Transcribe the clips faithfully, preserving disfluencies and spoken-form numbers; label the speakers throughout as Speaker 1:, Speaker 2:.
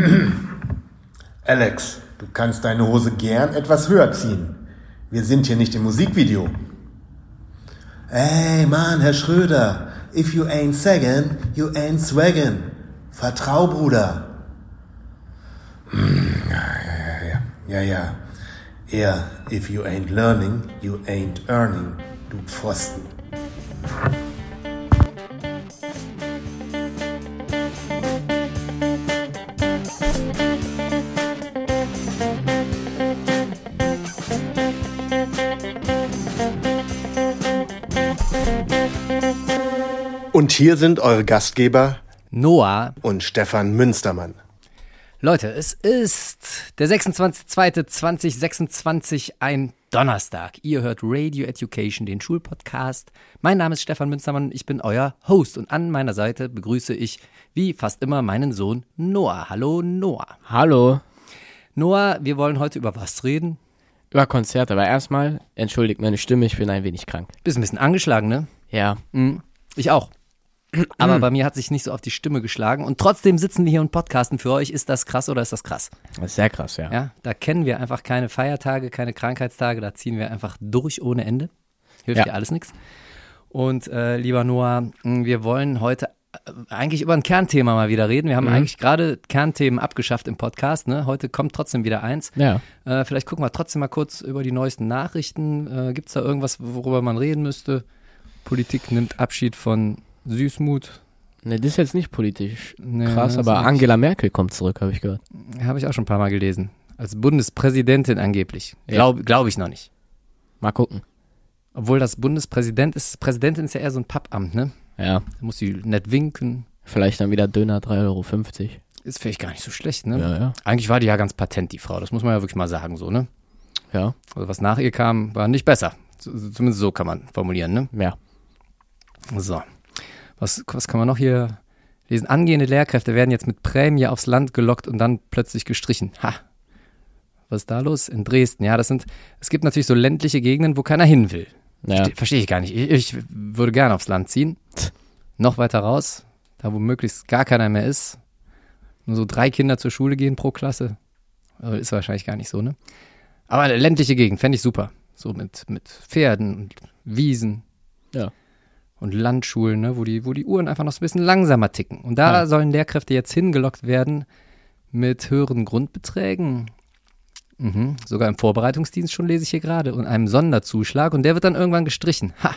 Speaker 1: Alex, du kannst deine Hose gern etwas höher ziehen. Wir sind hier nicht im Musikvideo. Ey, Mann, Herr Schröder, if you ain't saggin', you ain't swaggin'. Vertrau, Bruder. Hm, ja, ja, ja, ja, ja. Eher, if you ain't learning, you ain't earning, du Pfosten. Und hier sind eure Gastgeber
Speaker 2: Noah
Speaker 1: und Stefan Münstermann.
Speaker 2: Leute, es ist der sechsundzwanzigster zweiter zweitausendsechsundzwanzig, ein Donnerstag. Ihr hört Radio Education, den Schulpodcast. Mein Name ist Stefan Münstermann, ich bin euer Host. Und an meiner Seite begrüße ich, wie fast immer, meinen Sohn Noah. Hallo Noah.
Speaker 3: Hallo.
Speaker 2: Noah, wir wollen heute über was reden?
Speaker 3: Über Konzerte, aber erstmal, entschuldigt meine Stimme, ich bin ein wenig krank.
Speaker 2: Bist ein bisschen angeschlagen, ne?
Speaker 3: Ja.
Speaker 2: Mhm. Ich auch. Aber bei mir hat sich nicht so auf die Stimme geschlagen. Und trotzdem sitzen wir hier und podcasten für euch. Ist das krass oder ist das krass?
Speaker 3: Das ist sehr krass, ja.
Speaker 2: Ja, da kennen wir einfach keine Feiertage, keine Krankheitstage. Da ziehen wir einfach durch ohne Ende. Hilft
Speaker 3: Ja.
Speaker 2: dir alles nichts. Und äh, lieber Noah, wir wollen heute eigentlich über ein Kernthema mal wieder reden. Wir haben
Speaker 3: Mhm.
Speaker 2: eigentlich gerade Kernthemen abgeschafft im Podcast. Ne? Heute kommt trotzdem wieder eins.
Speaker 3: Ja.
Speaker 2: Äh, vielleicht gucken wir trotzdem mal kurz über die neuesten Nachrichten. Äh, Gibt es da irgendwas, worüber man reden müsste? Politik nimmt Abschied von Süßmut.
Speaker 3: Ne, das ist jetzt nicht politisch
Speaker 2: Nee,
Speaker 3: krass,
Speaker 2: das
Speaker 3: aber
Speaker 2: ist
Speaker 3: Angela Merkel kommt zurück, habe ich gehört.
Speaker 2: Habe ich auch schon ein paar Mal gelesen. Als Bundespräsidentin angeblich.
Speaker 3: Ja.
Speaker 2: Glaube glaub ich noch nicht.
Speaker 3: Mal gucken.
Speaker 2: Obwohl das Bundespräsident ist, Präsidentin ist ja eher so ein Pappamt, ne?
Speaker 3: Ja.
Speaker 2: Da muss sie nett winken.
Speaker 3: Vielleicht dann wieder Döner drei Euro fünfzig.
Speaker 2: Ist vielleicht gar nicht so schlecht, ne?
Speaker 3: Ja, ja.
Speaker 2: Eigentlich war die ja ganz patent, die Frau. Das muss man ja wirklich mal sagen, so, ne?
Speaker 3: Ja.
Speaker 2: Also was nach ihr kam, war nicht besser. Z- Zumindest so kann man formulieren, ne?
Speaker 3: Ja.
Speaker 2: So. Was, was kann man noch hier lesen? Angehende Lehrkräfte werden jetzt mit Prämie aufs Land gelockt und dann plötzlich gestrichen. Ha. Was ist da los? In Dresden. Ja, das sind, es gibt natürlich so ländliche Gegenden, wo keiner hin will.
Speaker 3: Ja.
Speaker 2: Verstehe versteh ich gar nicht. Ich, ich würde gerne aufs Land ziehen. Noch weiter raus, da wo möglichst gar keiner mehr ist. Nur so drei Kinder zur Schule gehen pro Klasse. Also ist wahrscheinlich gar nicht so, ne? Aber eine ländliche Gegend, fände ich super. So mit, mit Pferden und Wiesen.
Speaker 3: Ja.
Speaker 2: Und Landschulen, ne, wo die, wo die Uhren einfach noch so ein bisschen langsamer ticken. Und da
Speaker 3: Ja.
Speaker 2: sollen Lehrkräfte jetzt hingelockt werden mit höheren Grundbeträgen. Mhm. Sogar im Vorbereitungsdienst schon, lese ich hier gerade. Und einem Sonderzuschlag. Und der wird dann irgendwann gestrichen. Ha!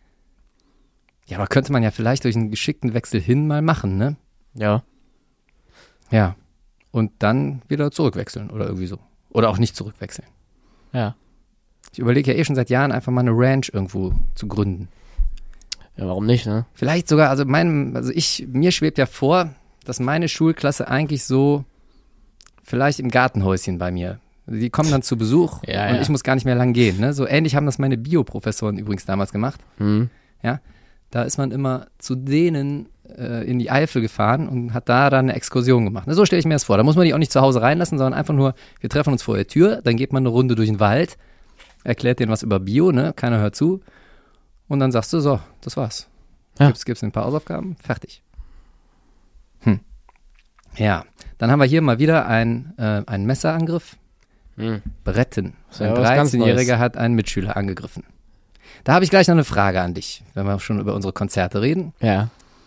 Speaker 2: Ja, aber könnte man ja vielleicht durch einen geschickten Wechsel hin mal machen, ne?
Speaker 3: Ja.
Speaker 2: Ja. Und dann wieder zurückwechseln oder irgendwie so. Oder auch nicht zurückwechseln.
Speaker 3: Ja.
Speaker 2: Ich überlege ja eh schon seit Jahren, einfach mal eine Ranch irgendwo zu gründen.
Speaker 3: Ja, warum nicht, ne?
Speaker 2: Vielleicht sogar, also meinem, also ich, mir schwebt ja vor, dass meine Schulklasse eigentlich so vielleicht im Gartenhäuschen bei mir. Die kommen dann zu Besuch
Speaker 3: Ja,
Speaker 2: und
Speaker 3: ja.
Speaker 2: ich muss gar nicht mehr lang gehen. Ne? So ähnlich haben das meine Bioprofessoren übrigens damals gemacht.
Speaker 3: Hm.
Speaker 2: Ja, da ist man immer zu denen äh, in die Eifel gefahren und hat da dann eine Exkursion gemacht. Ne? So stelle ich mir das vor. Da muss man die auch nicht zu Hause reinlassen, sondern einfach nur, wir treffen uns vor der Tür, dann geht man eine Runde durch den Wald, erklärt denen was über Bio, ne? Keiner hört zu. Und dann sagst du, so, das war's.
Speaker 3: Ja.
Speaker 2: Gibt's, gibt's ein paar Hausaufgaben, fertig. Hm. Ja, dann haben wir hier mal wieder ein, äh, einen Messerangriff.
Speaker 3: Hm.
Speaker 2: Bretten.
Speaker 3: ist ja
Speaker 2: Ein
Speaker 3: was ganz
Speaker 2: dreizehnjähriger
Speaker 3: Neues.
Speaker 2: hat einen Mitschüler angegriffen. Da habe ich gleich noch eine Frage an dich, wenn wir schon über unsere Konzerte reden.
Speaker 3: Ja.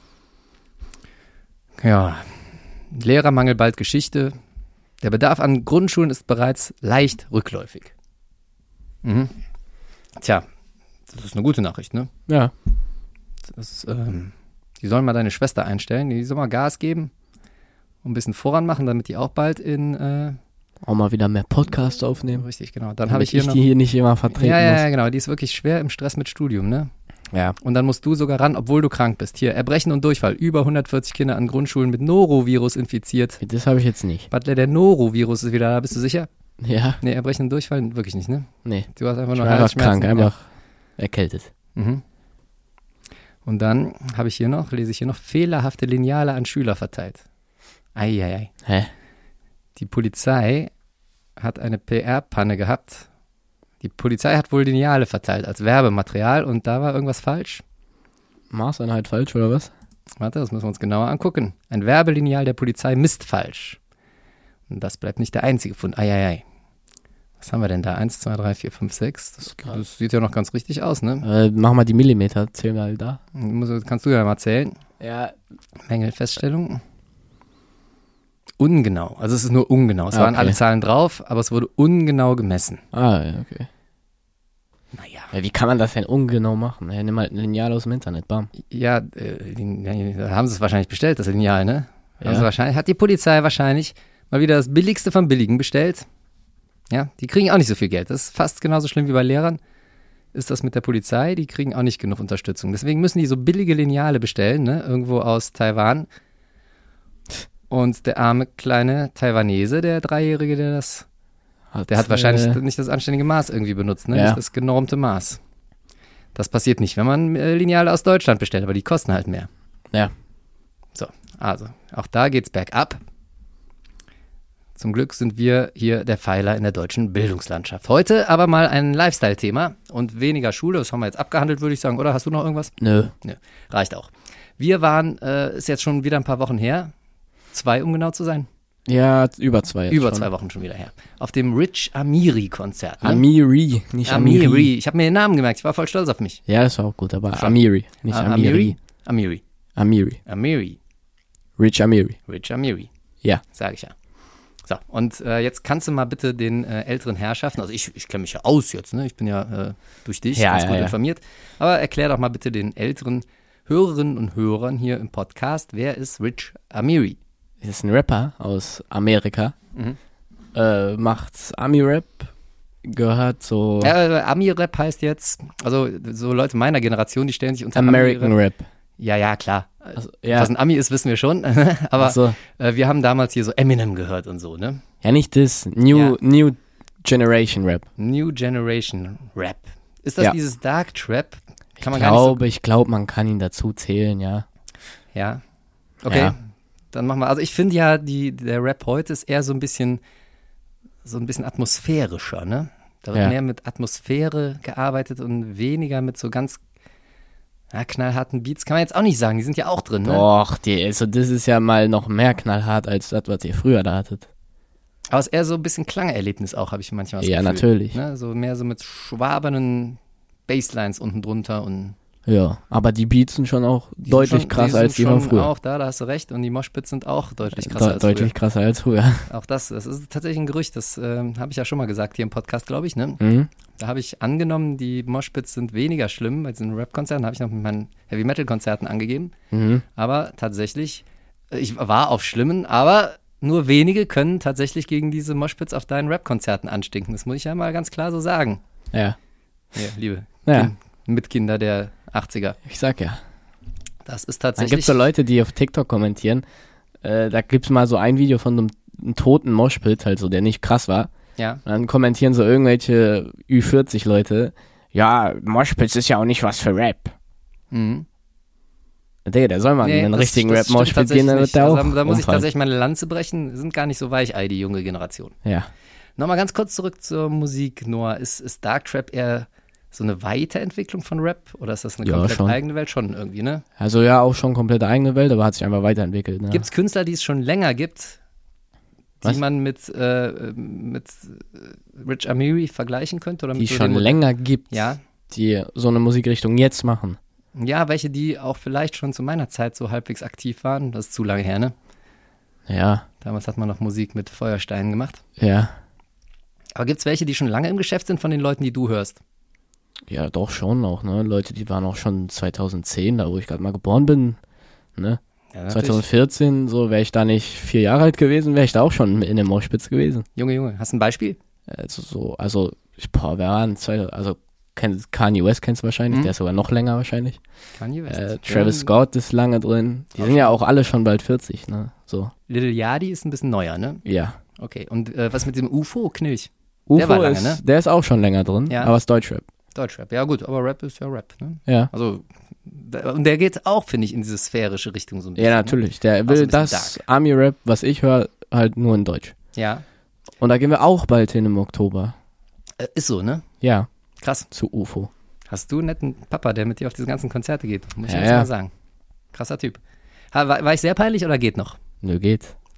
Speaker 2: Ja, Lehrermangel bald Geschichte. Der Bedarf an Grundschulen ist bereits leicht rückläufig. Mhm. Tja, das ist eine gute Nachricht, ne?
Speaker 3: Ja.
Speaker 2: Das, ähm, die sollen mal deine Schwester einstellen, die soll mal Gas geben und ein bisschen voran machen, damit die auch bald in, äh,
Speaker 3: Auch mal wieder mehr Podcasts aufnehmen.
Speaker 2: richtig, genau. Dann habe
Speaker 3: Damit
Speaker 2: ich hier
Speaker 3: ich
Speaker 2: noch,
Speaker 3: die hier nicht immer vertreten
Speaker 2: ja, ja,
Speaker 3: muss.
Speaker 2: ja, genau, die ist wirklich schwer im Stress mit Studium, ne?
Speaker 3: Ja.
Speaker 2: Und dann musst du sogar ran, obwohl du krank bist. Hier, Erbrechen und Durchfall. Über hundertvierzig Kinder an Grundschulen mit Norovirus infiziert.
Speaker 3: Das habe ich jetzt nicht.
Speaker 2: Butler, der Norovirus ist wieder da, bist du sicher?
Speaker 3: Ja.
Speaker 2: Nee, Erbrechen und Durchfall wirklich nicht, ne?
Speaker 3: Nee.
Speaker 2: Du hast einfach
Speaker 3: Ich
Speaker 2: nur
Speaker 3: war einfach
Speaker 2: Halsschmerzen.
Speaker 3: krank, einfach erkältet.
Speaker 2: Ja. Mhm. Und dann habe ich hier noch, lese ich hier noch, fehlerhafte Lineale an Schüler verteilt. Eieiei.
Speaker 3: Hä?
Speaker 2: Die Polizei hat eine P R-Panne gehabt. Die Polizei hat wohl Lineale verteilt als Werbematerial und da war irgendwas falsch.
Speaker 3: Maßeinheit falsch, oder was?
Speaker 2: Warte, das müssen wir uns genauer angucken. Ein Werbelineal der Polizei misst falsch. Und das bleibt nicht der einzige Fund. Eieiei. Was haben wir denn da? Eins, zwei, drei, vier, fünf, sechs. Das, das sieht ja noch ganz richtig aus, ne?
Speaker 3: Äh, mach mal die Millimeter, zähl mal da.
Speaker 2: Muss, kannst du ja mal zählen.
Speaker 3: Ja.
Speaker 2: Mängelfeststellung. Ungenau. Also es ist nur ungenau. Es
Speaker 3: Ah,
Speaker 2: waren
Speaker 3: okay.
Speaker 2: alle Zahlen drauf, aber es wurde ungenau gemessen.
Speaker 3: Ah, ja, okay.
Speaker 2: Naja.
Speaker 3: Ja, wie kann man das denn ungenau machen? Ja, nimm halt ein Lineal aus dem Internet, bam.
Speaker 2: Ja, äh, die, da haben sie es wahrscheinlich bestellt, das Lineal, ne?
Speaker 3: Ja.
Speaker 2: Haben sie wahrscheinlich, hat die Polizei wahrscheinlich mal wieder das Billigste vom Billigen bestellt. Ja, die kriegen auch nicht so viel Geld. Das ist fast genauso schlimm wie bei Lehrern. Ist das mit der Polizei? Die kriegen auch nicht genug Unterstützung. Deswegen müssen die so billige Lineale bestellen, ne? Irgendwo aus Taiwan. Und der arme kleine Taiwanese, der Dreijährige, der das, der hat wahrscheinlich
Speaker 3: äh,
Speaker 2: nicht das anständige Maß irgendwie benutzt, ne?
Speaker 3: Ja.
Speaker 2: Nicht das genormte Maß. Das passiert nicht, wenn man äh, Lineale aus Deutschland bestellt, aber die kosten halt mehr.
Speaker 3: Ja.
Speaker 2: So, also, auch da geht's bergab. Zum Glück sind wir hier der Pfeiler in der deutschen Bildungslandschaft. Heute aber mal ein Lifestyle-Thema und weniger Schule. Das haben wir jetzt abgehandelt, würde ich sagen. Oder hast du noch irgendwas?
Speaker 3: Nö.
Speaker 2: Nö, reicht auch. Wir waren, äh, ist jetzt schon wieder ein paar Wochen her, zwei, um genau zu sein,
Speaker 3: Ja, über zwei jetzt
Speaker 2: über
Speaker 3: schon.
Speaker 2: zwei Wochen schon wieder her, auf dem Rich Amiri-Konzert. Ne?
Speaker 3: Amiri, nicht Amiri.
Speaker 2: Amiri. Ich habe mir den Namen gemerkt, ich war voll stolz auf mich.
Speaker 3: Ja, das war auch gut, aber
Speaker 2: Schon.
Speaker 3: Amiri, nicht
Speaker 2: Ah,
Speaker 3: Amiri.
Speaker 2: Amiri.
Speaker 3: Amiri.
Speaker 2: Amiri.
Speaker 3: Rich Amiri.
Speaker 2: Rich Amiri.
Speaker 3: Ja.
Speaker 2: Sage ich ja. So, und äh, jetzt kannst du mal bitte den äh, älteren Herrschaften, also ich, ich kenne mich ja aus jetzt, ne? Ich bin ja äh, durch dich
Speaker 3: Ja,
Speaker 2: ganz
Speaker 3: ja,
Speaker 2: gut
Speaker 3: ja.
Speaker 2: informiert, aber erklär doch mal bitte den älteren Hörerinnen und Hörern hier im Podcast, wer ist Rich Amiri?
Speaker 3: Das ist ein Rapper aus Amerika.
Speaker 2: Mhm.
Speaker 3: Äh, macht Ami-Rap, gehört so
Speaker 2: Ja, äh, Ami-Rap heißt jetzt, also so Leute meiner Generation, die stellen sich unter
Speaker 3: American
Speaker 2: Ami-Rap.
Speaker 3: Rap.
Speaker 2: Ja, ja, klar.
Speaker 3: Also, ja.
Speaker 2: Was ein Ami ist, wissen wir schon, aber
Speaker 3: Ach so.
Speaker 2: äh, wir haben damals hier so Eminem gehört und so, ne?
Speaker 3: Ja, nicht das. New,
Speaker 2: Ja.
Speaker 3: New Generation Rap.
Speaker 2: New Generation Rap. Ist das
Speaker 3: Ja.
Speaker 2: dieses Dark Trap? Kann man
Speaker 3: ich
Speaker 2: gar nicht so
Speaker 3: glaube, ich glaube, man kann ihn dazu zählen, ja.
Speaker 2: Ja. Okay.
Speaker 3: Ja.
Speaker 2: Dann machen wir. Also ich finde ja, die, der Rap heute ist eher so ein bisschen, so ein bisschen atmosphärischer, ne? Da wird
Speaker 3: Ja.
Speaker 2: mehr mit Atmosphäre gearbeitet und weniger mit so ganz ja, knallharten Beats. Kann man jetzt auch nicht sagen, die sind ja auch drin, ne?
Speaker 3: Doch, die, also das ist ja mal noch mehr knallhart als das, was ihr früher da hattet.
Speaker 2: Aber es ist eher so ein bisschen Klangerlebnis auch, habe ich manchmal das
Speaker 3: Ja,
Speaker 2: Gefühl.
Speaker 3: natürlich.
Speaker 2: Ne? So mehr so mit schwabernen Basslines unten drunter und
Speaker 3: Ja, aber die Beats sind schon auch
Speaker 2: die sind
Speaker 3: deutlich
Speaker 2: schon,
Speaker 3: krasser
Speaker 2: die
Speaker 3: als
Speaker 2: sind
Speaker 3: die von
Speaker 2: schon
Speaker 3: früher.
Speaker 2: Auch da, da hast du recht. Und die Moshpits sind auch deutlich krasser
Speaker 3: De
Speaker 2: als
Speaker 3: deutlich
Speaker 2: früher.
Speaker 3: krasser als früher.
Speaker 2: Auch das, das ist tatsächlich ein Gerücht, das ähm, habe ich ja schon mal gesagt hier im Podcast, glaube ich, ne?
Speaker 3: Mhm.
Speaker 2: Da habe ich angenommen, die Moshpits sind weniger schlimm bei diesen Rap-Konzerten, habe ich noch mit meinen Heavy-Metal-Konzerten angegeben.
Speaker 3: Mhm.
Speaker 2: Aber tatsächlich, äh, ich war auf schlimmen, aber nur wenige können tatsächlich gegen diese Moshpits auf deinen Rap-Konzerten anstinken. Das muss ich ja mal ganz klar so sagen.
Speaker 3: Ja,
Speaker 2: Hier, liebe
Speaker 3: Ja.
Speaker 2: Kind, Mitkinder der achtziger.
Speaker 3: ich sag ja.
Speaker 2: Das ist
Speaker 3: Dann
Speaker 2: tatsächlich.
Speaker 3: gibt es so Leute, die auf TikTok kommentieren. Äh, da gibt es mal so ein Video von einem, einem toten Moshpit, halt so, der nicht krass war.
Speaker 2: Ja.
Speaker 3: Und dann kommentieren so irgendwelche Ü vierzig Leute, ja, Moshpits ist ja auch nicht was für Rap.
Speaker 2: Mhm.
Speaker 3: Digga, der soll mal
Speaker 2: Nee,
Speaker 3: in einen
Speaker 2: das-
Speaker 3: richtigen
Speaker 2: das
Speaker 3: Rap-Moshpit
Speaker 2: stimmt
Speaker 3: gehen, dann
Speaker 2: tatsächlich
Speaker 3: wird der
Speaker 2: nicht.
Speaker 3: auch
Speaker 2: Also, da, da muss ich
Speaker 3: umfallen.
Speaker 2: tatsächlich meine Lanze brechen. Sind gar nicht so weichei, die junge Generation.
Speaker 3: Ja.
Speaker 2: Nochmal ganz kurz zurück zur Musik, Noah. Ist, ist Dark Trap eher so eine Weiterentwicklung von Rap? Oder ist das eine
Speaker 3: Ja,
Speaker 2: komplett
Speaker 3: schon.
Speaker 2: eigene Welt? Schon irgendwie, ne?
Speaker 3: Also ja, auch schon komplett eigene Welt, aber hat sich einfach weiterentwickelt. Ne?
Speaker 2: Gibt es Künstler, die es schon länger gibt, die
Speaker 3: Was?
Speaker 2: man mit, äh, mit äh, Rich Amiri vergleichen könnte? Oder
Speaker 3: die
Speaker 2: mit so
Speaker 3: schon
Speaker 2: den Mod-
Speaker 3: länger gibt,
Speaker 2: Ja.
Speaker 3: die so eine Musikrichtung jetzt machen.
Speaker 2: Ja, welche, die auch vielleicht schon zu meiner Zeit so halbwegs aktiv waren. Das ist zu lange her, ne?
Speaker 3: Ja,
Speaker 2: Damals hat man noch Musik mit Feuersteinen gemacht.
Speaker 3: ja.
Speaker 2: Aber gibt es welche, die schon lange im Geschäft sind von den Leuten, die du hörst?
Speaker 3: Ja, doch schon auch, ne? Leute, die waren auch schon zweitausendzehn, da wo ich gerade mal geboren bin, ne?
Speaker 2: Ja, natürlich.
Speaker 3: zweitausendvierzehn, so wäre ich da nicht vier Jahre alt gewesen, wäre ich da auch schon in dem Moshpits gewesen.
Speaker 2: Junge, Junge, hast du ein Beispiel?
Speaker 3: Also so, also, ich- boah, wer waren zwei, also kenn, Kanye West kennst du wahrscheinlich,
Speaker 2: Mhm.
Speaker 3: der ist sogar noch länger wahrscheinlich.
Speaker 2: Kanye West.
Speaker 3: Äh, Travis
Speaker 2: Ja,
Speaker 3: Scott ist lange drin. Die sind ja auch alle schon bald vierzig, ne? So,
Speaker 2: Lil Yachty ist ein bisschen neuer, ne?
Speaker 3: ja.
Speaker 2: Okay, und äh, was mit dem U F O-Knilch?
Speaker 3: U
Speaker 2: Der
Speaker 3: F O
Speaker 2: war lange,
Speaker 3: ist,
Speaker 2: ne?
Speaker 3: der ist auch schon länger drin,
Speaker 2: Ja.
Speaker 3: aber ist Deutschrap.
Speaker 2: Deutschrap, ja gut, aber Rap ist ja Rap, ne?
Speaker 3: Ja.
Speaker 2: Also, da, und der geht auch, finde ich, in diese sphärische Richtung so ein bisschen.
Speaker 3: Ja, natürlich. Der
Speaker 2: Auch so
Speaker 3: will
Speaker 2: ein bisschen
Speaker 3: das Army-Rap, was ich höre, halt nur in Deutsch.
Speaker 2: Ne? Ja,
Speaker 3: Und da gehen wir auch bald hin im Oktober.
Speaker 2: äh, ist so, ne?
Speaker 3: Ja,
Speaker 2: Krass.
Speaker 3: zu U F O.
Speaker 2: Hast du einen netten Papa, der mit dir auf diese ganzen Konzerte geht? Muss ich
Speaker 3: Ja,
Speaker 2: jetzt
Speaker 3: ja.
Speaker 2: mal sagen. Krasser Typ. Ha, war, war ich sehr peinlich oder geht noch?
Speaker 3: Nö, geht.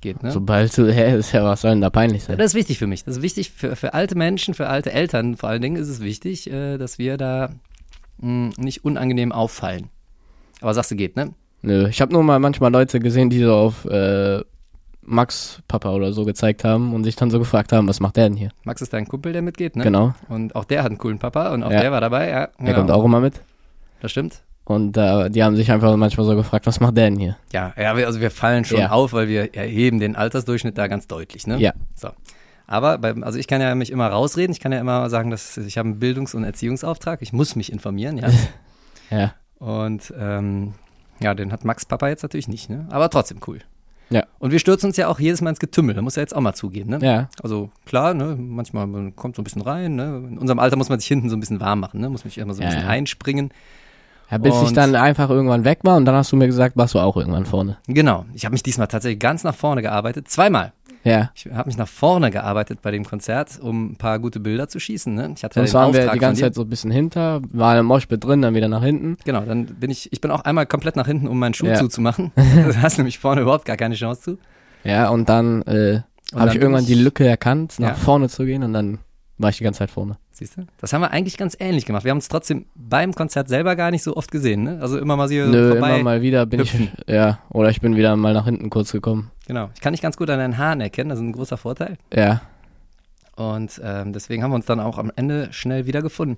Speaker 2: geht. Ne?
Speaker 3: Sobald du, hä, ist ja, was soll denn da peinlich sein?
Speaker 2: Das ist wichtig für mich. Das ist wichtig für, für alte Menschen, für alte Eltern vor allen Dingen ist es wichtig, äh, dass wir da mh, nicht unangenehm auffallen. Aber sagst du, geht, ne?
Speaker 3: Nö, ich habe nur mal manchmal Leute gesehen, die so auf äh, Max Papa oder so gezeigt haben und sich dann so gefragt haben, was macht der denn hier?
Speaker 2: Max ist dein Kumpel, der mitgeht, ne?
Speaker 3: Genau.
Speaker 2: Und auch der hat einen coolen Papa und auch
Speaker 3: Ja.
Speaker 2: der war dabei, ja.
Speaker 3: Der
Speaker 2: ja.
Speaker 3: kommt auch immer mit.
Speaker 2: Das stimmt.
Speaker 3: Und äh, die haben sich einfach manchmal so gefragt, was macht der denn hier?
Speaker 2: Ja, ja, wir- also wir fallen schon
Speaker 3: Ja.
Speaker 2: auf, weil wir erheben den Altersdurchschnitt da ganz deutlich, ne?
Speaker 3: Ja.
Speaker 2: So. Aber beim, also ich kann ja mich immer rausreden, ich kann ja immer sagen, dass ich habe einen Bildungs- und Erziehungsauftrag, ich muss mich informieren, ja.
Speaker 3: Ja.
Speaker 2: Und ähm, ja, den hat Max Papa jetzt natürlich nicht, ne? Aber trotzdem cool.
Speaker 3: Ja.
Speaker 2: Und wir stürzen uns ja auch jedes Mal ins Getümmel, da muss er jetzt auch mal zugeben, ne?
Speaker 3: Ja.
Speaker 2: Also klar, ne, manchmal man kommt so ein bisschen rein, ne? In unserem Alter muss man sich hinten so ein bisschen warm machen, ne? Muss mich immer so ein
Speaker 3: Ja,
Speaker 2: bisschen
Speaker 3: ja.
Speaker 2: einspringen.
Speaker 3: Ja, bis ich
Speaker 2: Und-
Speaker 3: dann einfach irgendwann weg war und dann hast du mir gesagt, warst du auch irgendwann vorne.
Speaker 2: Genau. Ich habe mich diesmal tatsächlich ganz nach vorne gearbeitet, zweimal.
Speaker 3: Ja.
Speaker 2: Ich habe mich nach vorne gearbeitet bei dem Konzert, um ein paar gute Bilder zu schießen, ne? Ich hatte ja
Speaker 3: Sonst
Speaker 2: den
Speaker 3: waren wir
Speaker 2: Auftrag
Speaker 3: die ganze
Speaker 2: von dir.
Speaker 3: Zeit so ein bisschen hinter, war im Moshpit drin, dann wieder nach hinten.
Speaker 2: Genau, dann bin ich, ich bin auch einmal komplett nach hinten, um meinen Schuh
Speaker 3: Ja.
Speaker 2: zuzumachen. Du hast nämlich vorne überhaupt gar keine Chance zu.
Speaker 3: Ja, und dann äh,
Speaker 2: Und
Speaker 3: habe
Speaker 2: dann
Speaker 3: ich
Speaker 2: bin
Speaker 3: irgendwann
Speaker 2: ich-
Speaker 3: die Lücke erkannt, nach
Speaker 2: Ja.
Speaker 3: vorne zu gehen und dann war ich die ganze Zeit vorne.
Speaker 2: Siehst du? Das haben wir eigentlich ganz ähnlich gemacht. Wir haben uns trotzdem beim Konzert selber gar nicht so oft gesehen, ne? Also immer mal so
Speaker 3: Nö,
Speaker 2: vorbei.
Speaker 3: immer mal wieder bin
Speaker 2: hüpfen.
Speaker 3: ich, ja, oder ich bin wieder mal nach hinten kurz gekommen.
Speaker 2: Genau. Ich kann dich ganz gut an deinen Haaren erkennen, das ist ein großer Vorteil.
Speaker 3: Ja,
Speaker 2: Und ähm, deswegen haben wir uns dann auch am Ende schnell wieder gefunden.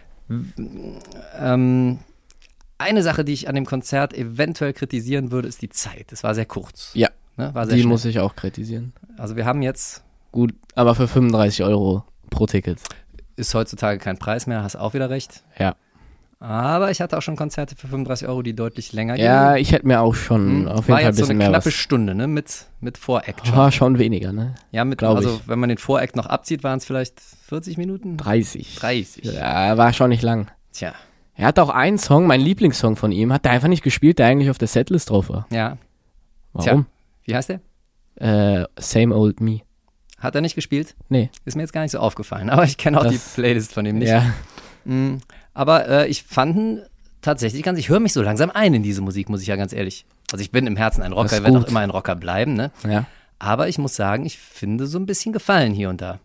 Speaker 2: Ähm, eine Sache, die ich an dem Konzert eventuell kritisieren würde, ist die Zeit. Es war sehr kurz.
Speaker 3: Ja.
Speaker 2: Ne? War sehr
Speaker 3: die
Speaker 2: schnell.
Speaker 3: muss ich auch kritisieren.
Speaker 2: Also wir haben jetzt,
Speaker 3: Gut, aber für fünfunddreißig Euro pro Ticket.
Speaker 2: ist heutzutage kein Preis mehr, hast auch wieder recht.
Speaker 3: Ja.
Speaker 2: Aber ich hatte auch schon Konzerte für fünfunddreißig Euro, die deutlich länger
Speaker 3: Ja,
Speaker 2: gingen.
Speaker 3: ich hätte mir auch schon
Speaker 2: Hm,
Speaker 3: auf jeden
Speaker 2: war
Speaker 3: Fall ein
Speaker 2: jetzt so
Speaker 3: bisschen
Speaker 2: eine
Speaker 3: mehr
Speaker 2: knappe
Speaker 3: was.
Speaker 2: Stunde, ne? Mit, mit Voract schon.
Speaker 3: War schon weniger, ne?
Speaker 2: Ja, mit,
Speaker 3: glaub
Speaker 2: also
Speaker 3: ich.
Speaker 2: wenn man den Voract noch abzieht, waren es vielleicht vierzig Minuten?
Speaker 3: dreißig.
Speaker 2: dreißig.
Speaker 3: Ja, war schon nicht lang.
Speaker 2: Tja,
Speaker 3: Er hat auch einen Song, mein Lieblingssong von ihm, hat er einfach nicht gespielt, der eigentlich auf der Setlist drauf war.
Speaker 2: ja.
Speaker 3: Warum?
Speaker 2: Wie heißt der?
Speaker 3: Äh, Same Old Me.
Speaker 2: Hat er nicht gespielt?
Speaker 3: Nee.
Speaker 2: Ist mir jetzt gar nicht so aufgefallen, aber ich kenne auch
Speaker 3: Das-
Speaker 2: die Playlist von ihm nicht.
Speaker 3: Ja.
Speaker 2: Mm, aber äh, ich fand ihn tatsächlich ganz, ich höre mich so langsam ein in diese Musik, muss ich ja ganz ehrlich. Also ich bin im Herzen ein Rocker,
Speaker 3: Das ist
Speaker 2: ich werde auch
Speaker 3: gut.
Speaker 2: immer ein Rocker bleiben, ne?
Speaker 3: Ja.
Speaker 2: Aber ich muss sagen, ich finde so ein bisschen Gefallen hier und da.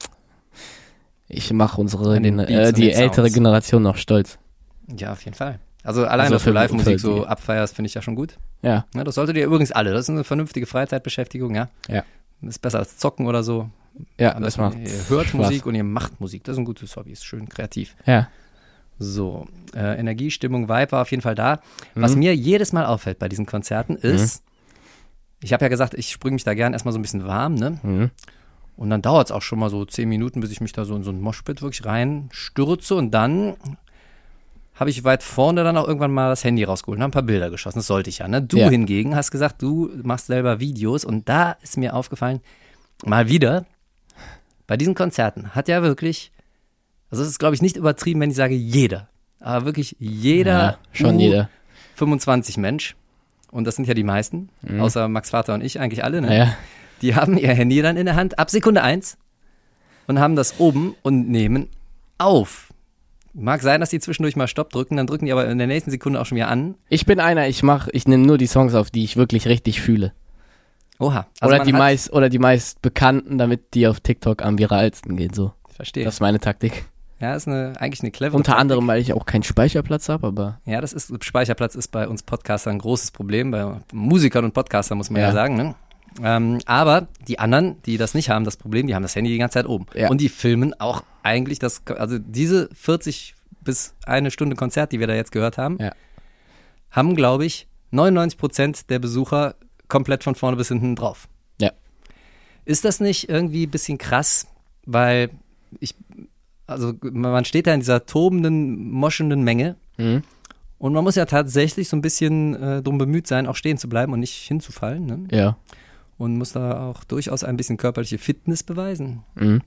Speaker 3: Ich mache unsere,
Speaker 2: An den
Speaker 3: Gen-
Speaker 2: Beats
Speaker 3: äh,
Speaker 2: und
Speaker 3: die
Speaker 2: den
Speaker 3: ältere
Speaker 2: Sounds.
Speaker 3: Generation noch stolz.
Speaker 2: Ja, auf jeden Fall. Also allein,
Speaker 3: Also
Speaker 2: dass du
Speaker 3: für-
Speaker 2: Live-Musik
Speaker 3: für
Speaker 2: so
Speaker 3: die-
Speaker 2: abfeierst, finde ich ja schon gut.
Speaker 3: Ja.
Speaker 2: Ja, das solltet ihr übrigens alle. Das ist eine vernünftige Freizeitbeschäftigung, ja.
Speaker 3: Ja.
Speaker 2: Ist besser als Zocken oder so.
Speaker 3: Ja,
Speaker 2: Am
Speaker 3: das
Speaker 2: besten,
Speaker 3: macht
Speaker 2: ihr hört
Speaker 3: Spaß.
Speaker 2: Musik und ihr macht Musik. Das ist ein gutes Hobby, ist schön kreativ.
Speaker 3: Ja.
Speaker 2: So, äh, Energie, Stimmung, Vibe war auf jeden Fall da. Was
Speaker 3: Mhm.
Speaker 2: mir jedes Mal auffällt bei diesen Konzerten ist, ich habe ja gesagt, ich sprühe mich da gern erstmal so ein bisschen warm, ne?
Speaker 3: Mhm.
Speaker 2: Und dann dauert es auch schon mal so zehn Minuten, bis ich mich da so in so einen Moshpit wirklich reinstürze. Und dann habe ich weit vorne dann auch irgendwann mal das Handy rausgeholt und habe ein paar Bilder geschossen. Das sollte ich ja, ne? Du
Speaker 3: Ja.
Speaker 2: hingegen hast gesagt, du machst selber Videos. Und da ist mir aufgefallen, mal wieder, bei diesen Konzerten hat ja wirklich, also es ist, glaube ich, nicht übertrieben, wenn ich sage jeder, aber wirklich jeder,
Speaker 3: Ja, schon
Speaker 2: U
Speaker 3: jeder.
Speaker 2: fünfundzwanzig Mensch, und das sind ja die meisten, außer Max Vater und ich, eigentlich alle, ne?
Speaker 3: Naja.
Speaker 2: Die haben ihr Handy dann in der Hand ab Sekunde eins und haben das oben und nehmen auf. Mag sein, dass die zwischendurch mal Stopp drücken, dann drücken die aber in der nächsten Sekunde auch schon wieder an.
Speaker 3: Ich bin einer, ich mach, ich nehme nur die Songs auf, die ich wirklich richtig fühle.
Speaker 2: Oha. Also
Speaker 3: oder
Speaker 2: man
Speaker 3: die
Speaker 2: hat-
Speaker 3: meist, oder die meist bekannten, damit die auf TikTok am viralsten gehen, so.
Speaker 2: Verstehe.
Speaker 3: Das ist meine Taktik.
Speaker 2: Ja, ist eine, eigentlich eine clevere
Speaker 3: Unter
Speaker 2: Taktik.
Speaker 3: anderem, weil ich auch keinen Speicherplatz habe, aber
Speaker 2: Ja, das ist, Speicherplatz ist bei uns Podcastern ein großes Problem, bei Musikern und Podcastern muss man ja,
Speaker 3: Ja.
Speaker 2: sagen, ne? Ähm, aber die anderen, die das nicht haben, das Problem, die haben das Handy die ganze Zeit oben.
Speaker 3: Ja.
Speaker 2: Und die filmen auch eigentlich das, also diese vierzig bis eine Stunde Konzert, die wir da jetzt gehört haben,
Speaker 3: Ja.
Speaker 2: haben, glaube ich, neunundneunzig Prozent der Besucher komplett von vorne bis hinten drauf.
Speaker 3: ja.
Speaker 2: Ist das nicht irgendwie ein bisschen krass, weil ich, also man steht da in dieser tobenden, moschenden Menge
Speaker 3: Mhm.
Speaker 2: und man muss ja tatsächlich so ein bisschen äh, drum bemüht sein, auch stehen zu bleiben und nicht hinzufallen, ne?
Speaker 3: Ja.
Speaker 2: Und muss da auch durchaus ein bisschen körperliche Fitness beweisen.
Speaker 3: Mhm.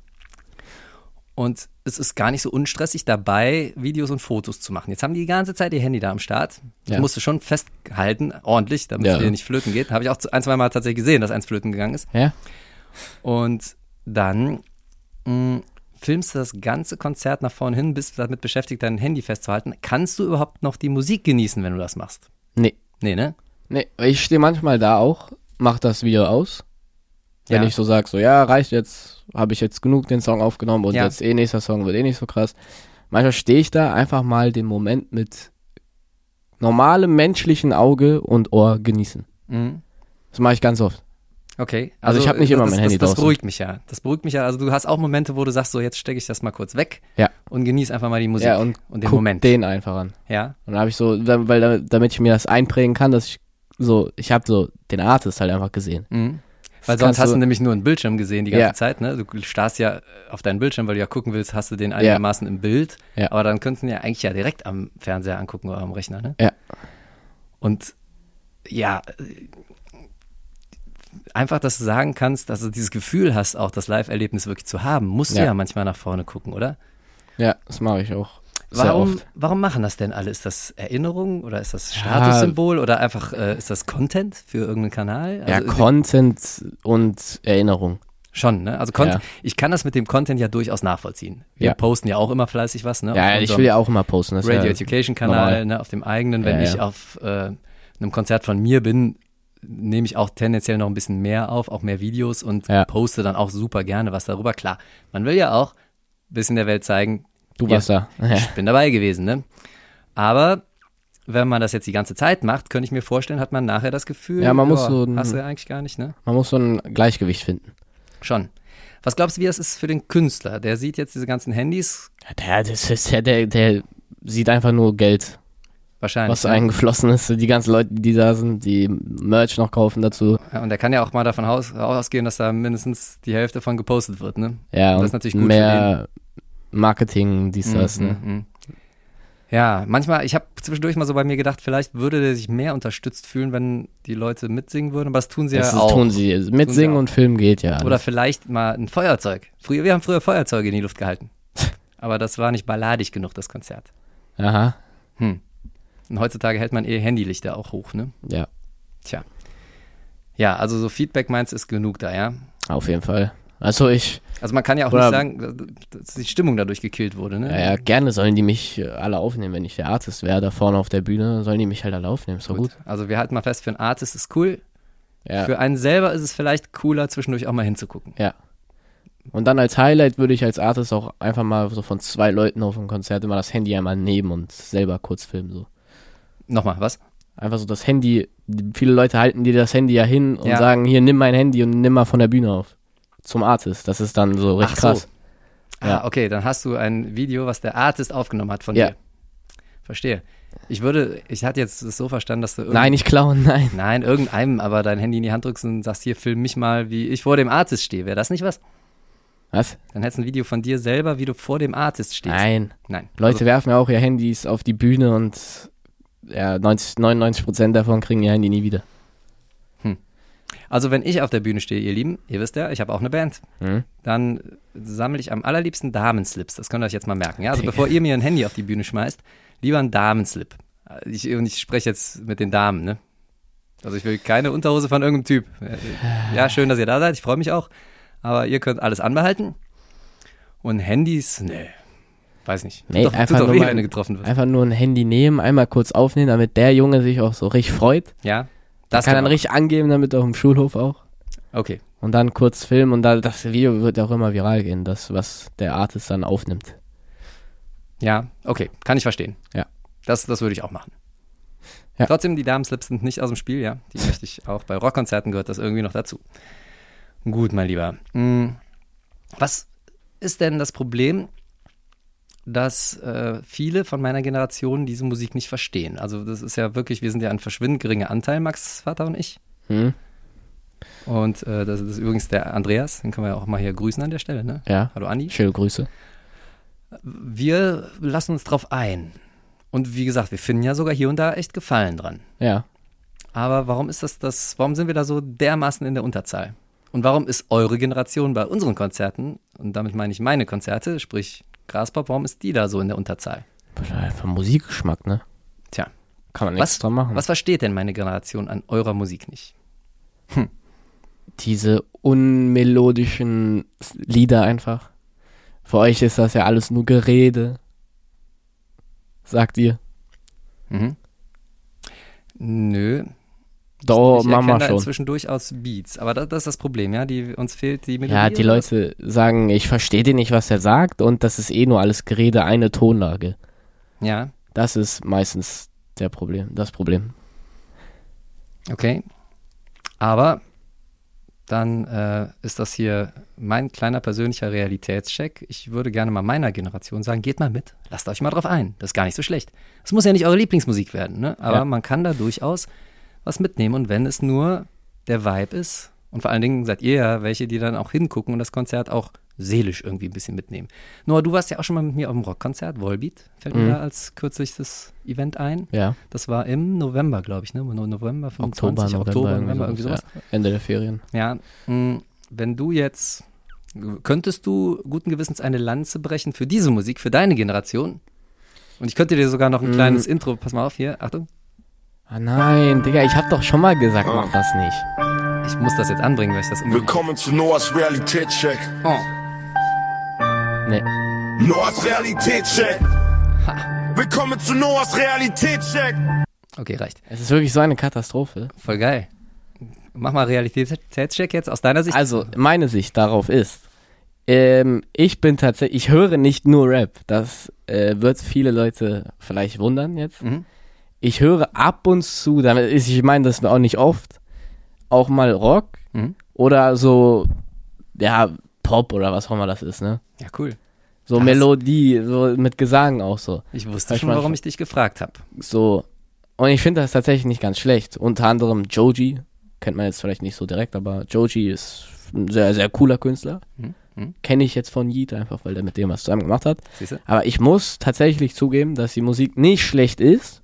Speaker 2: Und es ist gar nicht so unstressig dabei, Videos und Fotos zu machen. Jetzt haben die die ganze Zeit ihr Handy da am Start. Ich
Speaker 3: Ja.
Speaker 2: musste schon festhalten, ordentlich, damit
Speaker 3: Ja.
Speaker 2: es dir nicht flöten geht. Habe ich auch ein, zwei Mal tatsächlich gesehen, dass eins flöten gegangen ist.
Speaker 3: Ja.
Speaker 2: Und dann mh, filmst du das ganze Konzert nach vorne hin, bist damit beschäftigt, dein Handy festzuhalten. Kannst du überhaupt noch die Musik genießen, wenn du das machst?
Speaker 3: Nee.
Speaker 2: Nee, ne?
Speaker 3: Nee, ich stehe manchmal da auch, mach das Video aus Wenn
Speaker 2: Ja.
Speaker 3: ich so sage, so ja, reicht jetzt, habe ich jetzt genug den Song aufgenommen und
Speaker 2: Ja.
Speaker 3: jetzt eh nächster Song wird eh nicht so krass. Manchmal stehe ich da einfach mal den Moment mit normalem menschlichen Auge und Ohr genießen.
Speaker 2: Mhm.
Speaker 3: Das mache ich ganz oft.
Speaker 2: Okay.
Speaker 3: Also ich hab nicht immer
Speaker 2: das,
Speaker 3: mein
Speaker 2: das,
Speaker 3: Handy
Speaker 2: Das
Speaker 3: draußen.
Speaker 2: beruhigt mich ja. Das beruhigt mich ja. Also du hast auch Momente, wo du sagst, so jetzt stecke ich das mal kurz weg
Speaker 3: Ja.
Speaker 2: und genieß einfach mal die Musik
Speaker 3: Ja, und,
Speaker 2: und den
Speaker 3: guck
Speaker 2: Moment.
Speaker 3: den einfach an.
Speaker 2: Ja.
Speaker 3: Und dann habe ich so, da- weil da- damit ich mir das einprägen kann, dass ich so, ich habe so den Artist halt einfach gesehen.
Speaker 2: Mhm.
Speaker 3: Das
Speaker 2: Weil sonst
Speaker 3: kannst
Speaker 2: hast du
Speaker 3: du-
Speaker 2: nämlich nur einen Bildschirm gesehen die ganze
Speaker 3: Ja.
Speaker 2: Zeit, ne? Du starrst ja auf deinen Bildschirm, weil du ja gucken willst, hast du den einigermaßen im Bild.
Speaker 3: Ja.
Speaker 2: Aber dann könntest du ihn ja eigentlich ja direkt am Fernseher angucken oder am Rechner, ne?
Speaker 3: Ja.
Speaker 2: Und ja, äh, einfach, dass du sagen kannst, dass du dieses Gefühl hast, auch das Live-Erlebnis wirklich zu haben, musst du
Speaker 3: Ja.
Speaker 2: ja manchmal nach vorne gucken, oder?
Speaker 3: Ja, das mache ich auch sehr
Speaker 2: Warum,
Speaker 3: oft.
Speaker 2: warum machen das denn alle? Ist das Erinnerung oder ist das
Speaker 3: Ja.
Speaker 2: Statussymbol oder einfach äh, ist das Content für irgendeinen Kanal?
Speaker 3: Ja,
Speaker 2: Also,
Speaker 3: Content und Erinnerung.
Speaker 2: schon, ne? Also Content,
Speaker 3: Ja.
Speaker 2: ich kann das mit dem Content ja durchaus nachvollziehen. Wir
Speaker 3: Ja.
Speaker 2: posten ja auch immer fleißig was, ne?
Speaker 3: Ja,
Speaker 2: Auf
Speaker 3: ich
Speaker 2: unserem
Speaker 3: will ja auch immer posten. Das ist
Speaker 2: Radio
Speaker 3: ja
Speaker 2: Education Kanal,
Speaker 3: normal.
Speaker 2: ne? Auf dem eigenen. Wenn
Speaker 3: Ja,
Speaker 2: ich
Speaker 3: ja.
Speaker 2: auf äh, einem Konzert von mir bin, nehme ich auch tendenziell noch ein bisschen mehr auf, auch mehr Videos und
Speaker 3: Ja.
Speaker 2: poste dann auch super gerne was darüber. Klar, man will ja auch ein bisschen der Welt zeigen,
Speaker 3: Du
Speaker 2: Ja.
Speaker 3: warst da. Ja.
Speaker 2: ich bin dabei gewesen, ne? Aber wenn man das jetzt die ganze Zeit macht, könnte ich mir vorstellen, hat man nachher das Gefühl,
Speaker 3: Ja, man muss
Speaker 2: ja,
Speaker 3: so ein-
Speaker 2: hast du ja eigentlich gar nicht, ne?
Speaker 3: Man muss so ein Gleichgewicht finden.
Speaker 2: Schon. Was glaubst du, wie das ist für den Künstler? Der sieht jetzt diese ganzen Handys,
Speaker 3: Der, das ist, der, der, der sieht einfach nur Geld,
Speaker 2: wahrscheinlich.
Speaker 3: was
Speaker 2: ne?
Speaker 3: eingeflossen ist. Die ganzen Leute, die da sind, die Merch noch kaufen dazu.
Speaker 2: Ja, und der kann ja auch mal davon aus, ausgehen, dass da mindestens die Hälfte von gepostet wird, ne?
Speaker 3: Ja,
Speaker 2: Das
Speaker 3: und
Speaker 2: ist natürlich gut
Speaker 3: mehr Marketing, dies, das.
Speaker 2: Mhm,
Speaker 3: Ne?
Speaker 2: mhm. Ja, manchmal, ich habe zwischendurch mal so bei mir gedacht, vielleicht würde der sich mehr unterstützt fühlen, wenn die Leute mitsingen würden, aber das tun sie
Speaker 3: Das
Speaker 2: ja
Speaker 3: ist,
Speaker 2: auch.
Speaker 3: tun sie. Mitsingen
Speaker 2: auch.
Speaker 3: und Filmen geht ja. Alles.
Speaker 2: Oder vielleicht mal ein Feuerzeug. Früher, wir haben früher Feuerzeuge in die Luft gehalten. Aber das war nicht balladig genug, das Konzert.
Speaker 3: Aha,
Speaker 2: Hm. Und heutzutage hält man eh Handylichter auch hoch, ne?
Speaker 3: ja,
Speaker 2: Tja. Ja, also so Feedback meinst ist genug da, ja?
Speaker 3: auf jeden Fall. Also ich,
Speaker 2: Also man kann ja auch
Speaker 3: Oder-
Speaker 2: nicht sagen, dass die Stimmung dadurch gekillt wurde, ne?
Speaker 3: ja, ja, gerne sollen die mich äh, alle aufnehmen, wenn ich der Artist wäre, da vorne auf der Bühne, sollen die mich halt alle aufnehmen, ist doch gut.
Speaker 2: Also wir halten mal fest, für einen Artist ist cool.
Speaker 3: Ja,
Speaker 2: Für einen selber ist es vielleicht cooler, zwischendurch auch mal hinzugucken.
Speaker 3: ja. Und dann als Highlight würde ich als Artist auch einfach mal so von zwei Leuten auf dem Konzert immer das Handy einmal nehmen und selber kurz filmen, so.
Speaker 2: Nochmal, was?
Speaker 3: Einfach so das Handy, viele Leute halten dir das Handy ja hin und
Speaker 2: Ja.
Speaker 3: sagen, hier, nimm mein Handy und nimm mal von der Bühne auf. Zum Artist, das ist dann so richtig
Speaker 2: Ach so.
Speaker 3: krass. Ja.
Speaker 2: Ah, okay, dann hast du ein Video, was der Artist aufgenommen hat von
Speaker 3: Ja.
Speaker 2: dir. Verstehe. Ich würde, ich hatte jetzt es so verstanden, dass du irgend-
Speaker 3: Nein, nicht klauen, nein.
Speaker 2: Nein, irgendeinem aber dein Handy in die Hand drückst und sagst, hier, film mich mal, wie ich vor dem Artist stehe. Wäre das nicht was?
Speaker 3: Was?
Speaker 2: Dann hättest du ein Video von dir selber, wie du vor dem Artist stehst.
Speaker 3: Nein.
Speaker 2: Nein.
Speaker 3: Leute
Speaker 2: Also,
Speaker 3: werfen ja auch ihr Handys auf die Bühne und ja, neunzig, neunundneunzig Prozent davon kriegen ihr Handy nie wieder.
Speaker 2: also wenn ich auf der Bühne stehe, ihr Lieben, ihr wisst ja, ich habe auch eine Band,
Speaker 3: Hm?
Speaker 2: dann sammle ich am allerliebsten Damenslips. Das könnt ihr euch jetzt mal merken. Ja? Also
Speaker 3: Digga.
Speaker 2: bevor ihr mir ein Handy auf die Bühne schmeißt, lieber ein Damenslip. Ich, und ich spreche jetzt mit den Damen, ne? Also ich will keine Unterhose von irgendeinem Typ. Ja, schön, dass ihr da seid, ich freue mich auch. Aber ihr könnt alles anbehalten. Und Handys, nee, weiß nicht.
Speaker 3: Nee,
Speaker 2: tut doch,
Speaker 3: einfach
Speaker 2: tut doch
Speaker 3: nur
Speaker 2: weh,
Speaker 3: mal-
Speaker 2: wenn du getroffen wirst.
Speaker 3: Einfach nur ein Handy nehmen, einmal kurz aufnehmen, damit der Junge sich auch so richtig freut.
Speaker 2: Ja,
Speaker 3: Das
Speaker 2: das
Speaker 3: kann
Speaker 2: kann
Speaker 3: dann
Speaker 2: man.
Speaker 3: richtig angeben, damit auf dem Schulhof auch.
Speaker 2: Okay,
Speaker 3: Und dann kurz filmen und dann das Video wird auch immer viral gehen, das, was der Artist dann aufnimmt.
Speaker 2: ja, okay, kann ich verstehen.
Speaker 3: Ja.
Speaker 2: Das, das würde ich auch machen.
Speaker 3: Ja.
Speaker 2: Trotzdem, die Damenslips sind nicht aus dem Spiel, ja. Die möchte ich auch bei Rockkonzerten gehört das irgendwie noch dazu. Gut, mein Lieber. Hm, Was ist denn das Problem, dass äh, viele von meiner Generation diese Musik nicht verstehen? Also das ist ja wirklich, wir sind ja ein verschwindend geringer Anteil, Max Vater und ich.
Speaker 3: Hm?
Speaker 2: Und äh, das ist übrigens der Andreas, den können wir ja auch mal hier grüßen an der Stelle, ne?
Speaker 3: Ja.
Speaker 2: Hallo Andi.
Speaker 3: Schöne Grüße.
Speaker 2: Wir lassen uns drauf ein. Und wie gesagt, wir finden ja sogar hier und da echt Gefallen dran.
Speaker 3: Ja.
Speaker 2: Aber warum ist das das, warum sind wir da so dermaßen in der Unterzahl? Und warum ist eure Generation bei unseren Konzerten, und damit meine ich meine Konzerte, sprich Graspop, warum ist die da so in der Unterzahl?
Speaker 3: Einfach Musikgeschmack, ne?
Speaker 2: Tja,
Speaker 3: Kann man nichts
Speaker 2: was,
Speaker 3: dran machen.
Speaker 2: was versteht denn meine Generation an eurer Musik nicht?
Speaker 3: Diese unmelodischen Lieder einfach. Für euch ist das ja alles nur Gerede. Sagt ihr?
Speaker 2: Mhm. Nö.
Speaker 3: Doch,
Speaker 2: ich
Speaker 3: Mama
Speaker 2: erkenne da
Speaker 3: schon.
Speaker 2: inzwischen durchaus Beats, aber das, das ist das Problem, ja, die, uns fehlt die Melodie.
Speaker 3: Ja, die
Speaker 2: oder was?
Speaker 3: Leute sagen, ich verstehe dir nicht, was er sagt und das ist eh nur alles Gerede, eine Tonlage.
Speaker 2: Ja,
Speaker 3: Das ist meistens der Problem, das Problem.
Speaker 2: okay. Aber dann äh, ist das hier mein kleiner persönlicher Realitätscheck. Ich würde gerne mal meiner Generation sagen, geht mal mit, lasst euch mal drauf ein. Das ist gar nicht so schlecht. Es muss ja nicht eure Lieblingsmusik werden, ne? Aber
Speaker 3: Ja.
Speaker 2: man kann da durchaus was mitnehmen. Und wenn es nur der Vibe ist, und vor allen Dingen seid ihr ja welche, die dann auch hingucken und das Konzert auch seelisch irgendwie ein bisschen mitnehmen. Noah, du warst ja auch schon mal mit mir auf dem Rockkonzert, Volbeat, fällt mir
Speaker 3: Mhm.
Speaker 2: da als kürzlichstes Event ein.
Speaker 3: Ja,
Speaker 2: Das war im November, glaube ich, ne? No- November fünfundzwanzig,
Speaker 3: Oktober, November,
Speaker 2: Oktober,
Speaker 3: irgendwie
Speaker 2: November, irgendwie
Speaker 3: sowas,
Speaker 2: sowas.
Speaker 3: ja. Ende der Ferien.
Speaker 2: Ja, mh, wenn du jetzt, könntest du guten Gewissens eine Lanze brechen für diese Musik, für deine Generation? Und ich könnte dir sogar noch ein
Speaker 3: Mm.
Speaker 2: kleines Intro, pass mal auf hier, Achtung.
Speaker 3: Ah nein, Digga, ich hab doch schon mal gesagt, mach das nicht.
Speaker 2: Ich muss das jetzt anbringen, weil ich das unbedingt...
Speaker 4: Willkommen zu Noahs Realitätscheck.
Speaker 2: Oh,
Speaker 3: Nee.
Speaker 4: Noahs Realitätscheck. Willkommen zu Noahs Realitätscheck.
Speaker 2: okay, reicht.
Speaker 3: Es ist wirklich so eine Katastrophe.
Speaker 2: Voll geil. Mach mal Realitätscheck jetzt aus deiner Sicht.
Speaker 3: Also, meine Sicht darauf ist, ähm, ich bin tatsächlich, ich höre nicht nur Rap. Das äh, wird viele Leute vielleicht wundern jetzt.
Speaker 2: Mhm.
Speaker 3: Ich höre ab und zu, damit ist, ich meine das auch nicht oft, auch mal Rock
Speaker 2: Mhm.
Speaker 3: oder so, ja, Pop oder was auch immer das ist, ne?
Speaker 2: Ja, cool.
Speaker 3: So
Speaker 2: Das-
Speaker 3: Melodie, so mit Gesang auch so.
Speaker 2: Ich wusste
Speaker 3: Hab
Speaker 2: schon,
Speaker 3: ich
Speaker 2: warum
Speaker 3: manchmal-
Speaker 2: ich dich gefragt habe.
Speaker 3: So. Und ich finde das tatsächlich nicht ganz schlecht. Unter anderem Joji, kennt man jetzt vielleicht nicht so direkt, aber Joji ist ein sehr, sehr cooler Künstler.
Speaker 2: Mhm. Mhm.
Speaker 3: Kenne ich jetzt von Yeet einfach, weil der mit dem was zusammen gemacht hat.
Speaker 2: Siehst du?
Speaker 3: Aber ich muss tatsächlich zugeben, dass die Musik nicht schlecht ist.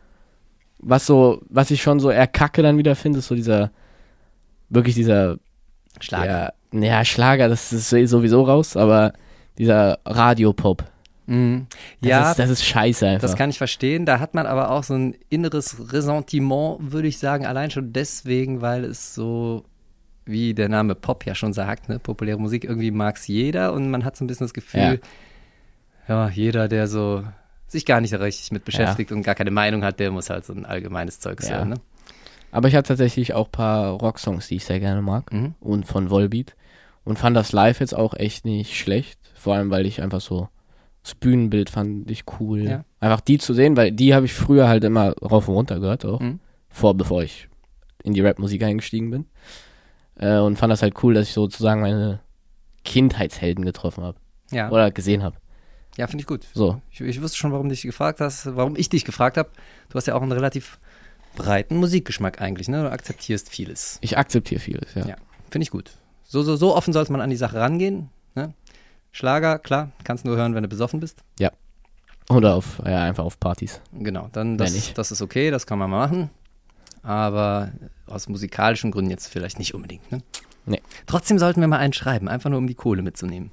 Speaker 3: Was so, was ich schon so eher kacke dann wieder finde, ist so dieser, wirklich dieser,
Speaker 2: Schlager.
Speaker 3: ja, ja, Schlager, das ist sowieso raus, aber dieser Radiopop,
Speaker 2: Mhm.
Speaker 3: das,
Speaker 2: Ja,
Speaker 3: ist, das ist scheiße einfach.
Speaker 2: das kann ich verstehen. Da hat man aber auch so ein inneres Ressentiment, würde ich sagen, allein schon deswegen, weil es so, wie der Name Pop ja schon sagt, ne, populäre Musik, irgendwie mag es jeder und man hat so ein bisschen das Gefühl, ja, jeder, der so sich gar nicht so richtig mit beschäftigt und gar keine Meinung hat, der muss halt so ein allgemeines Zeugs
Speaker 3: Ja.
Speaker 2: hören. Ne?
Speaker 3: Aber ich habe tatsächlich auch ein paar Rocksongs, die ich sehr gerne mag.
Speaker 2: Mhm.
Speaker 3: Und von Volbeat. Und fand das live jetzt auch echt nicht schlecht. Vor allem, weil ich einfach so, das Bühnenbild fand ich cool.
Speaker 2: Ja.
Speaker 3: Einfach die zu sehen, weil die habe ich früher halt immer rauf und runter gehört auch.
Speaker 2: Mhm.
Speaker 3: Vor, bevor ich in die Rap-Musik eingestiegen bin. Äh, und fand das halt cool, dass ich sozusagen meine Kindheitshelden getroffen habe.
Speaker 2: Ja,
Speaker 3: Oder gesehen habe.
Speaker 2: ja finde ich gut.
Speaker 3: So.
Speaker 2: Ich, ich wusste schon, warum du dich gefragt hast, warum ich dich gefragt habe. Du hast ja auch einen relativ breiten Musikgeschmack eigentlich, ne? Du akzeptierst vieles.
Speaker 3: Ich akzeptiere vieles, ja.
Speaker 2: Ja, finde ich gut. So, so, so offen sollte man an die Sache rangehen. Ne? Schlager, klar, kannst nur hören, wenn du besoffen bist.
Speaker 3: Oder auf, ja, einfach auf Partys.
Speaker 2: Genau, dann
Speaker 3: Wenn
Speaker 2: das,
Speaker 3: nicht.
Speaker 2: das ist okay, das kann man mal machen. Aber aus musikalischen Gründen jetzt vielleicht nicht unbedingt. Ne?
Speaker 3: Nee.
Speaker 2: Trotzdem sollten wir mal einen schreiben, einfach nur um die Kohle mitzunehmen.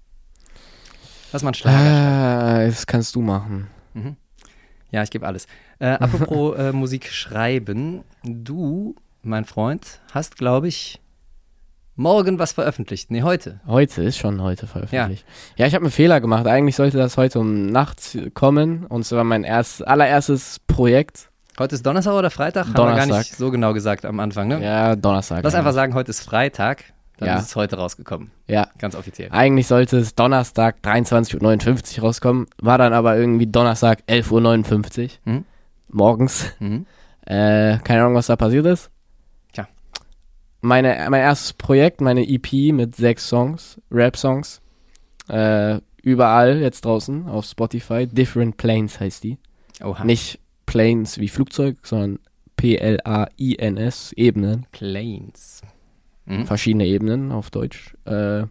Speaker 2: Lass mal einen Schlager schreiben.
Speaker 3: Ah, das kannst du machen.
Speaker 2: Mhm. Ja, ich gebe alles. Äh, apropos äh, Musik schreiben. Du, mein Freund, hast, glaube ich, morgen was veröffentlicht. Nee, heute.
Speaker 3: Heute ist schon heute veröffentlicht. Ja, ich habe einen Fehler gemacht. Eigentlich sollte das heute um nachts kommen. Und es war mein erst, allererstes Projekt.
Speaker 2: Heute ist Donnerstag oder Freitag? Haben wir gar
Speaker 3: Donnerstag.
Speaker 2: nicht so genau gesagt am Anfang, ne?
Speaker 3: Ja, Donnerstag.
Speaker 2: Lass
Speaker 3: ja.
Speaker 2: einfach sagen, heute ist Freitag. Dann
Speaker 3: Ja.
Speaker 2: ist es heute rausgekommen.
Speaker 3: Ja,
Speaker 2: Ganz offiziell.
Speaker 3: eigentlich sollte es Donnerstag dreiundzwanzig Uhr neunundfünfzig rauskommen. War dann aber irgendwie Donnerstag elf Uhr neunundfünfzig.
Speaker 2: Mhm.
Speaker 3: Morgens.
Speaker 2: Mhm.
Speaker 3: Äh, keine Ahnung, was da passiert ist.
Speaker 2: Tja.
Speaker 3: Meine, mein erstes Projekt, meine E P mit sechs Songs, Rap-Songs. Äh, überall jetzt draußen auf Spotify. Different Planes heißt die.
Speaker 2: Oha.
Speaker 3: Nicht Planes wie Flugzeug, sondern P L A I N S, Ebenen.
Speaker 2: Planes. Mhm.
Speaker 3: Verschiedene Ebenen auf Deutsch. Äh,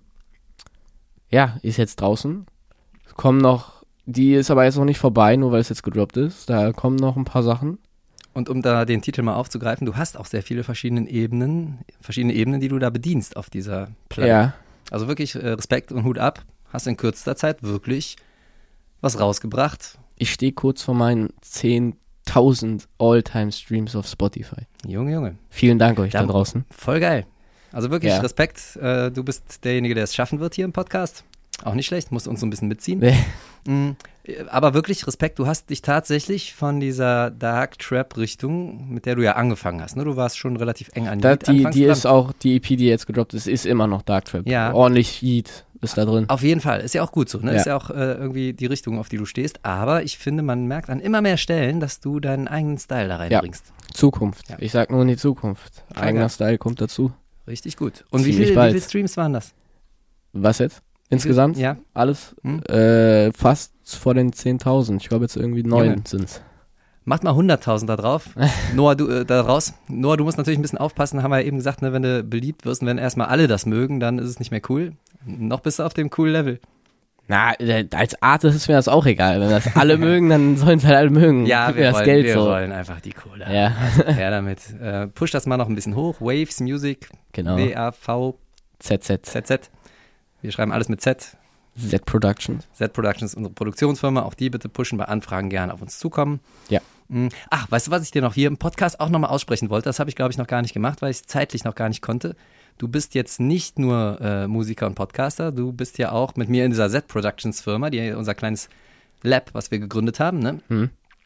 Speaker 3: ja, ist jetzt draußen. Es kommen noch, die ist aber jetzt noch nicht vorbei, nur weil es jetzt gedroppt ist. Da kommen noch ein paar Sachen.
Speaker 2: Und um da den Titel mal aufzugreifen, du hast auch sehr viele verschiedene Ebenen, verschiedene Ebenen, die du da bedienst auf dieser Platte.
Speaker 3: Ja,
Speaker 2: Also wirklich äh, Respekt und Hut ab. Hast in kürzester Zeit wirklich was rausgebracht.
Speaker 3: ich stehe kurz vor meinen zehntausend All-Time-Streams auf Spotify.
Speaker 2: Junge, Junge.
Speaker 3: Vielen Dank euch da
Speaker 2: Da-
Speaker 3: draußen.
Speaker 2: Voll geil. Also wirklich
Speaker 3: Ja.
Speaker 2: Respekt. Äh, du bist derjenige, der es schaffen wird hier im Podcast. Auch nicht schlecht, musst uns so ein bisschen mitziehen.
Speaker 3: Nee.
Speaker 2: Mhm. Aber wirklich Respekt, du hast dich tatsächlich von dieser Dark Trap Richtung, mit der du ja angefangen hast, ne? Du warst schon relativ eng an
Speaker 3: Da,
Speaker 2: Yeet
Speaker 3: die
Speaker 2: anfangs
Speaker 3: die
Speaker 2: dran.
Speaker 3: ist auch, die E P, die jetzt gedroppt ist, ist immer noch Dark Trap.
Speaker 2: Ja.
Speaker 3: Ordentlich Yeet ist da drin.
Speaker 2: Auf jeden Fall, ist ja auch gut so, ne?
Speaker 3: Ja.
Speaker 2: Ist ja auch äh, irgendwie die Richtung, auf die du stehst. Aber ich finde, man merkt an immer mehr Stellen, dass du deinen eigenen Style da reinbringst.
Speaker 3: Zukunft.
Speaker 2: Ja.
Speaker 3: Ich sag nur in die Zukunft.
Speaker 2: Voll
Speaker 3: Eigener
Speaker 2: geil.
Speaker 3: Style kommt dazu.
Speaker 2: Richtig gut. Und wie
Speaker 3: Ziemlich
Speaker 2: viele, wie
Speaker 3: bald.
Speaker 2: viele Streams waren das?
Speaker 3: Was jetzt? Insgesamt?
Speaker 2: Ja.
Speaker 3: Alles?
Speaker 2: Hm?
Speaker 3: Äh, fast vor den zehntausend. Ich glaube jetzt irgendwie neun
Speaker 2: Junge.
Speaker 3: sind's.
Speaker 2: Macht mal hunderttausend da drauf. Noah, du, äh, da raus. Noah, du musst natürlich ein bisschen aufpassen, haben wir ja eben gesagt, ne, wenn du beliebt wirst und wenn erstmal alle das mögen, dann ist es nicht mehr cool. Noch bist du auf dem coolen Level.
Speaker 3: Na, äh, als Artist ist mir das auch egal. Wenn das alle mögen, dann sollen es halt alle mögen.
Speaker 2: Ja,
Speaker 3: Gib
Speaker 2: wir,
Speaker 3: mir das
Speaker 2: wollen,
Speaker 3: Geld
Speaker 2: wir
Speaker 3: so.
Speaker 2: wollen einfach die Kohle.
Speaker 3: Ja,
Speaker 2: Ja, damit. Äh, push das mal noch ein bisschen hoch. Waves Music,
Speaker 3: genau.
Speaker 2: W A V
Speaker 3: Z Z.
Speaker 2: Z Z. Wir schreiben alles mit Z.
Speaker 3: Z Productions.
Speaker 2: Z Productions ist unsere Produktionsfirma. Auch die bitte pushen, bei Anfragen gerne auf uns zukommen.
Speaker 3: Ja.
Speaker 2: Mm. Ach, weißt du, was ich dir noch hier im Podcast auch nochmal aussprechen wollte? Das habe ich, glaube ich, noch gar nicht gemacht, weil ich es zeitlich noch gar nicht konnte. Du bist jetzt nicht nur äh, Musiker und Podcaster, du bist ja auch mit mir in dieser Z Productions Firma, die unser kleines Lab, was wir gegründet haben, ne?
Speaker 3: Mhm.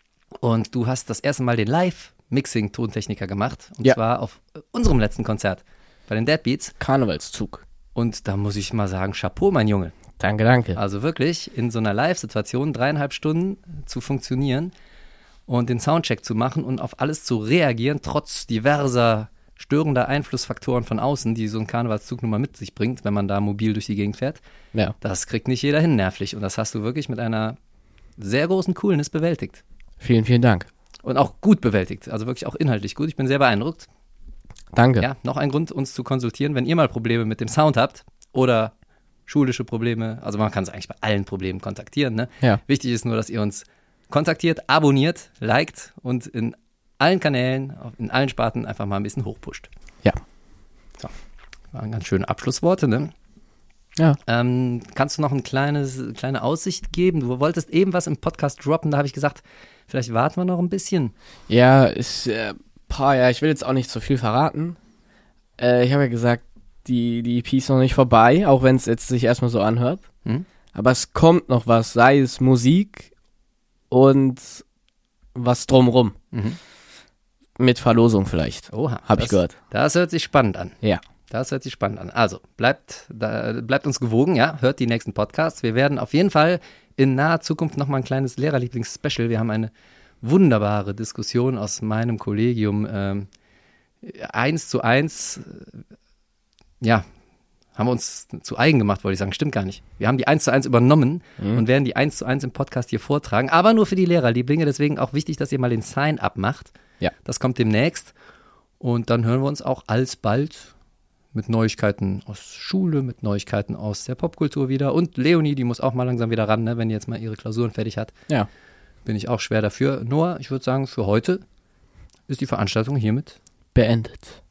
Speaker 2: Und du hast das erste Mal den Live-Mixing-Tontechniker gemacht. Und
Speaker 3: Ja.
Speaker 2: zwar auf äh, unserem letzten Konzert bei den Deadbeats.
Speaker 3: Karnevalszug.
Speaker 2: Und da muss ich mal sagen, Chapeau, mein Junge.
Speaker 3: Danke, danke.
Speaker 2: Also wirklich in so einer Live-Situation dreieinhalb Stunden zu funktionieren und den Soundcheck zu machen und auf alles zu reagieren, trotz diverser störender Einflussfaktoren von außen, die so ein Karnevalszug nun mal mit sich bringt, wenn man da mobil durch die Gegend fährt.
Speaker 3: Ja.
Speaker 2: Das kriegt nicht jeder hin nervlich und das hast du wirklich mit einer sehr großen Coolness bewältigt.
Speaker 3: Vielen, vielen Dank.
Speaker 2: Und auch gut bewältigt, also wirklich auch inhaltlich gut. Ich bin sehr beeindruckt.
Speaker 3: Danke.
Speaker 2: Ja, noch ein Grund, uns zu konsultieren, wenn ihr mal Probleme mit dem Sound habt oder schulische Probleme. Also man kann es eigentlich bei allen Problemen kontaktieren. Ne?
Speaker 3: Ja.
Speaker 2: Wichtig ist nur, dass ihr uns kontaktiert, abonniert, liked und in allen Kanälen, in allen Sparten einfach mal ein bisschen hochpusht.
Speaker 3: Ja.
Speaker 2: So, waren ganz schöne Abschlussworte, ne?
Speaker 3: Ja.
Speaker 2: Ähm, kannst du noch eine kleines, kleine Aussicht geben? Du wolltest eben was im Podcast droppen, da habe ich gesagt, vielleicht warten wir noch ein bisschen.
Speaker 3: Ja, ist, äh, paar, ja, ich will jetzt auch nicht so viel verraten. Äh, ich habe ja gesagt, die, die E P ist noch nicht vorbei, auch wenn es jetzt sich erstmal so anhört.
Speaker 2: Hm?
Speaker 3: Aber es kommt noch was, sei es Musik und was drumrum.
Speaker 2: Mhm.
Speaker 3: Mit Verlosung vielleicht.
Speaker 2: Oha.
Speaker 3: Hab ich
Speaker 2: das-
Speaker 3: gehört.
Speaker 2: Das hört sich spannend an.
Speaker 3: Ja.
Speaker 2: Das hört sich spannend an. Also, bleibt, da, bleibt uns gewogen, ja, hört die nächsten Podcasts. Wir werden auf jeden Fall in naher Zukunft nochmal ein kleines Lehrerlieblings-Special. Wir haben eine wunderbare Diskussion aus meinem Kollegium. Ähm, eins zu eins, äh, ja, haben wir uns zu eigen gemacht, wollte ich sagen. Stimmt gar nicht. Wir haben die eins zu eins übernommen
Speaker 3: Mhm.
Speaker 2: und werden die eins zu eins im Podcast hier vortragen. Aber nur für die Lehrerlieblinge. Deswegen auch wichtig, dass ihr mal den Sign-up macht.
Speaker 3: Ja.
Speaker 2: Das kommt demnächst. Und dann hören wir uns auch alsbald mit Neuigkeiten aus Schule, mit Neuigkeiten aus der Popkultur wieder. Und Leonie, die muss auch mal langsam wieder ran, ne, wenn die jetzt mal ihre Klausuren fertig hat.
Speaker 3: Ja.
Speaker 2: Bin ich auch schwer dafür. Noah, ich würde sagen, für heute ist die Veranstaltung hiermit
Speaker 3: Beendet.